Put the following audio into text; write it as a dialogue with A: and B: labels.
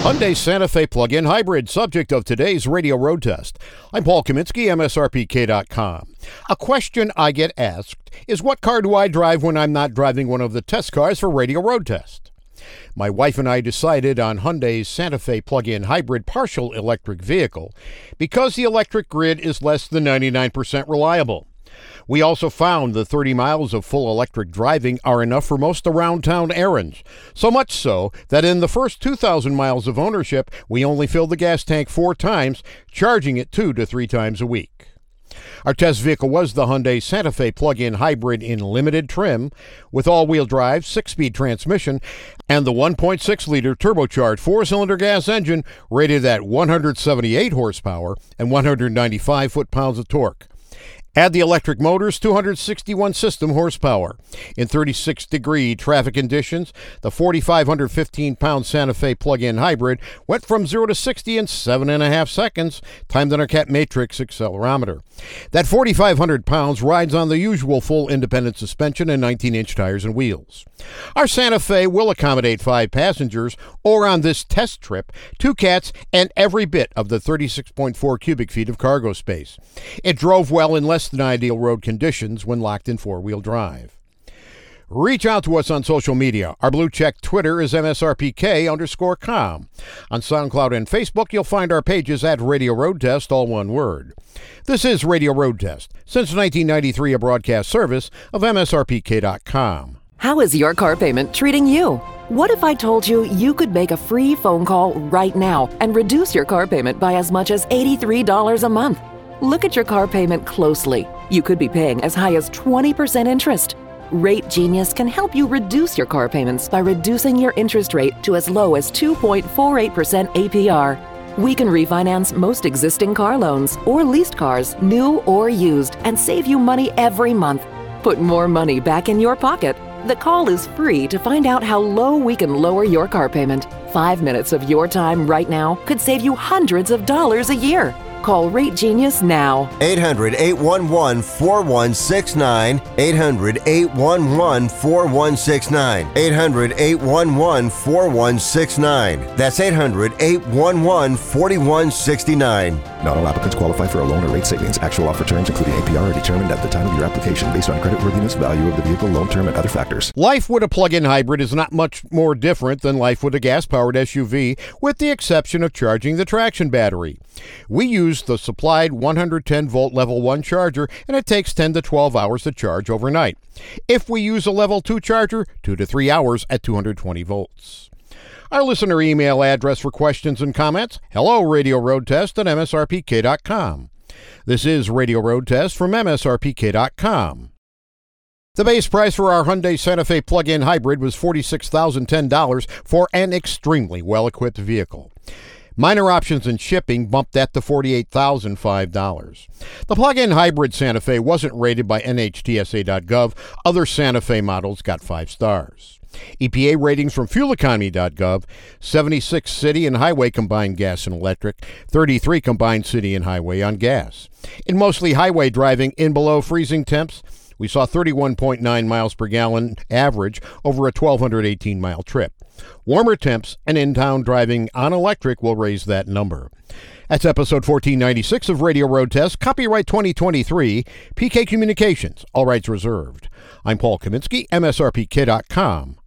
A: Hyundai Santa Fe plug-in hybrid, subject of today's radio road test. I'm Paul Kaminsky, MSRPK.com. A question I get asked is, what car do I drive when I'm not driving one of the test cars for radio road test? My wife and I decided on Hyundai's Santa Fe plug-in hybrid partial electric vehicle because the electric grid is less than 99% reliable. We also found the 30 miles of full electric driving are enough for most around-town errands. So much so that in the first 2,000 miles of ownership, we only filled the gas tank 4 times, charging it 2 to 3 times a week. Our test vehicle was the Hyundai Santa Fe plug-in hybrid in limited trim with all-wheel drive, 6-speed transmission, and the 1.6-liter turbocharged 4-cylinder gas engine rated at 178 horsepower and 195 foot-pounds of torque. Add the electric motor's 261 system horsepower. In 36-degree traffic conditions, the 4,515-pound Santa Fe plug-in hybrid went from 0 to 60 in 7.5 seconds, timed on our Cat Matrix accelerometer. That 4,500 pounds rides on the usual full independent suspension and 19-inch tires and wheels. Our Santa Fe will accommodate 5 passengers, or on this test trip, 2 cats and every bit of the 36.4 cubic feet of cargo space. It drove well in less than ideal road conditions when locked in 4-wheel drive. Reach out to us on social media. Our blue check Twitter is MSRPK_com. On SoundCloud and Facebook, you'll find our pages at Radio Road Test, all one word. This is Radio Road Test, since 1993 a broadcast service of MSRPK.com.
B: How is your car payment treating you? What if I told you you could make a free phone call right now and reduce your car payment by as much as $83 a month? Look at your car payment closely. You could be paying as high as 20% interest. Rate Genius can help you reduce your car payments by reducing your interest rate to as low as 2.48% APR. We can refinance most existing car loans or leased cars, new or used, and save you money every month. Put more money back in your pocket. The call is free to find out how low we can lower your car payment. 5 minutes of your time right now could save you hundreds of dollars a year. Call Rate Genius now.
C: 800-811-4169. 800-811-4169. 800-811-4169. That's 800-811-4169.
D: Not all applicants qualify for a loan or rate savings. Actual offer terms, including APR, are determined at the time of your application based on creditworthiness, value of the vehicle, loan term, and other factors.
A: Life with a plug-in hybrid is not much more different than life with a gas-powered SUV, with the exception of charging the traction battery. We use the supplied 110-volt Level 1 charger, and it takes 10 to 12 hours to charge overnight. If we use a Level 2 charger, 2 to 3 hours at 220 volts. Our listener email address for questions and comments, hello Radio Road Test at MSRPK.com. This is Radio Road Test from MSRPK.com. The base price for our Hyundai Santa Fe plug-in hybrid was $46,010 for an extremely well-equipped vehicle. Minor options and shipping bumped that to $48,005. The plug-in hybrid Santa Fe wasn't rated by NHTSA.gov. Other Santa Fe models got 5 stars. EPA ratings from FuelEconomy.gov, 76 city and highway combined gas and electric, 33 combined city and highway on gas. In mostly highway driving in below freezing temps, we saw 31.9 miles per gallon average over a 1,218-mile trip. Warmer temps and in-town driving on electric will raise that number. That's episode 1496 of Radio Road Test, copyright 2023, PK Communications, all rights reserved. I'm Paul Kaminsky, MSRPK.com.